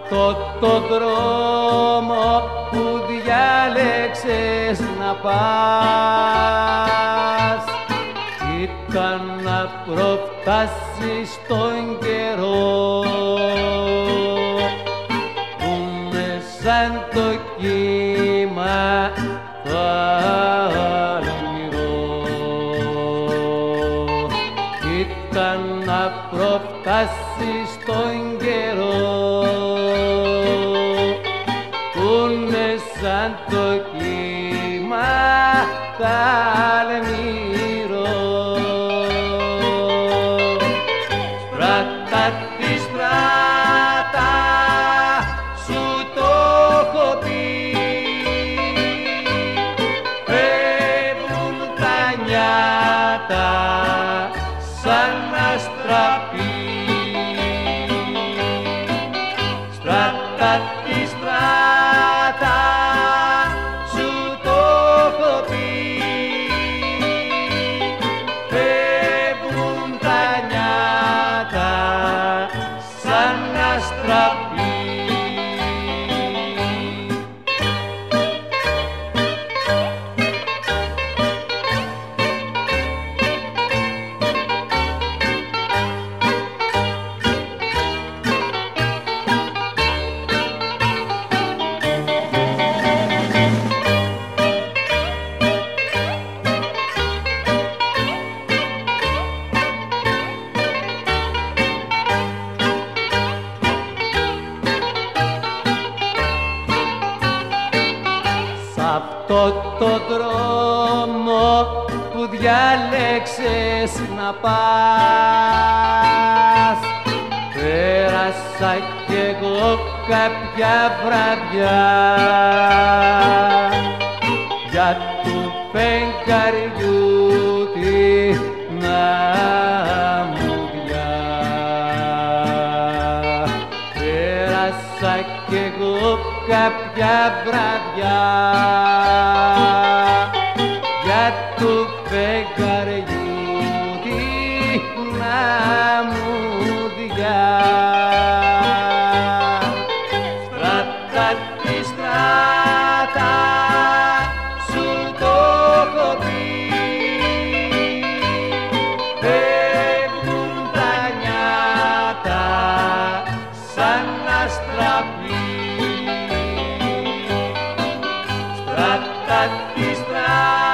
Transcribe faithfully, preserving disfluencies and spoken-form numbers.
αυτό το δρόμο που διάλεξες να πας ήταν να προφτάσεις τον καιρό που είναι σαν το κύμα θαλμυρό. Ήταν να προφτάσεις τον καιρό που είναι σαν το κύμα θαλμυρό. Στράτα τη στράτα σου το έχω πει, φεύγουν τα νιάτα σαν αστραπή. Στράτα τη στράτα σου το έχω πει, φεύγουν τα νιάτα σαν αστραπή. Αυτό το δρόμο που διάλεξες να πας πέρασα κι εγώ κάποια βραδιά για του φεγγαριού την αμμουδιά. Πέρασα κι εγώ κάποια βραδιά για του φεγγαριού την αμμουδιά. Στράτα τη στράτα σου το έχω πει, φεύγουν τα νιάτα σαν αστραπή. Στράτα τη στράτα